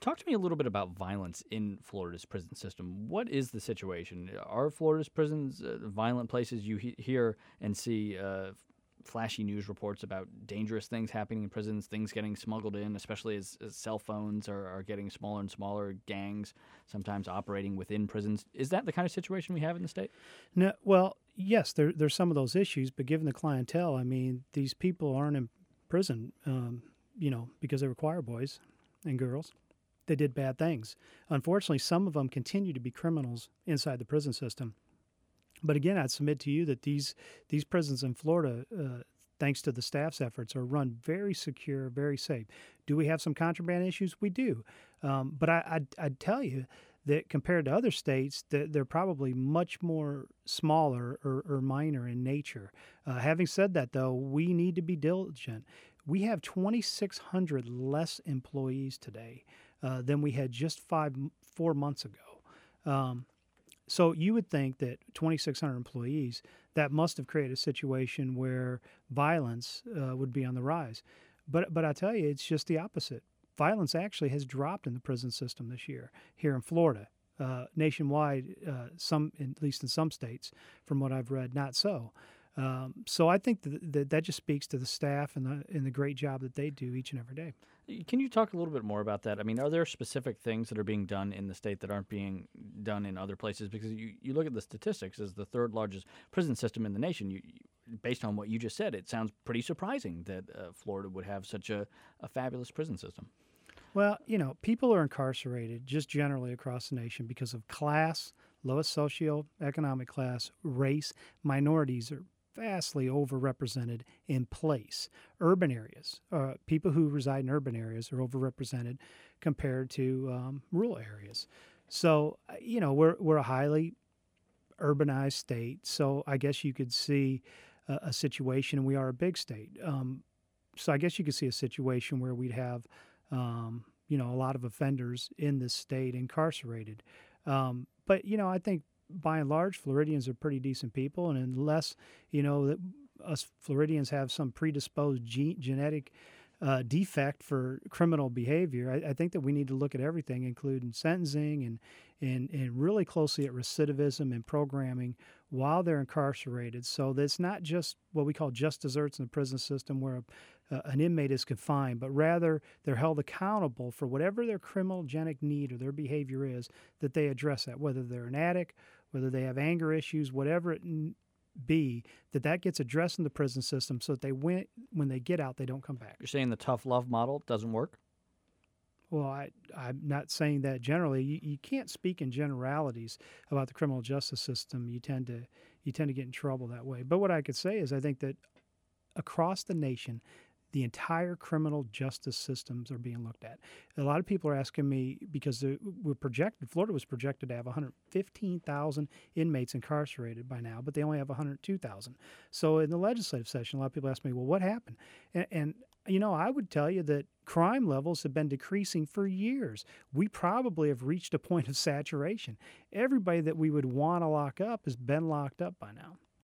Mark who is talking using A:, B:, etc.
A: Talk to me a little bit about violence in Florida's prison system. What is the situation? Are Florida's prisons violent places? You hear and see flashy news reports about dangerous things happening in prisons, things getting smuggled in, especially as cell phones are getting smaller and smaller, gangs sometimes operating within prisons. Is that the kind of situation we have in the state?
B: No, well, yes, there's some of those issues, but given the clientele, I mean, these people aren't in prison, because they were choir boys and girls. They did bad things. Unfortunately, some of them continue to be criminals inside the prison system. But again, I'd submit to you that these prisons in Florida, thanks to the staff's efforts, are run very secure, very safe. Do we have some contraband issues? We do. But I'd tell you that compared to other states, that they're probably much more smaller or minor in nature. Having said that, though, we need to be diligent. We have 2,600 less employees today than we had just 4 months ago. So you would think that 2,600 employees, that must have created a situation where violence would be on the rise. But I tell you, it's just the opposite. Violence actually has dropped in the prison system this year here in Florida. Nationwide, at least in some states, from what I've read, not so. So I think that just speaks to the staff and the great job that they do each and every day.
A: Can you talk a little bit more about that? I mean, are there specific things that are being done in the state that aren't being done in other places? Because you look at the statistics as the third largest prison system in the nation. Based on what you just said, it sounds pretty surprising that Florida would have such a fabulous prison system.
B: Well, people are incarcerated just generally across the nation because of class, lowest socioeconomic class, race. Minorities are vastly overrepresented in place. Urban areas, people who reside in urban areas are overrepresented compared to rural areas. So, we're a highly urbanized state. So I guess you could see a situation, and we are a big state. So I guess you could see a situation where we'd have, a lot of offenders in this state incarcerated. But, I think by and large, Floridians are pretty decent people, and unless that us Floridians have some predisposed genetic defect for criminal behavior, I think that we need to look at everything, including sentencing and really closely at recidivism and programming while they're incarcerated. So that's not just what we call just deserts in the prison system, where an inmate is confined, but rather they're held accountable for whatever their criminogenic need or their behavior is, that they address that, whether they're an addict, whether they have anger issues, whatever it be, that gets addressed in the prison system so that when they get out, they don't come back.
A: You're saying the tough love model doesn't work?
B: Well, I'm not saying that generally. You can't speak in generalities about the criminal justice system. You tend to get in trouble that way. But what I could say is I think that across the nation, the entire criminal justice systems are being looked at. A lot of people are asking me, because Florida was projected to have 115,000 inmates incarcerated by now, but they only have 102,000. So in the legislative session, a lot of people ask me, well, what happened? And I would tell you that crime levels have been decreasing for years. We probably have reached a point of saturation. Everybody that we would want to lock up has been locked up by now.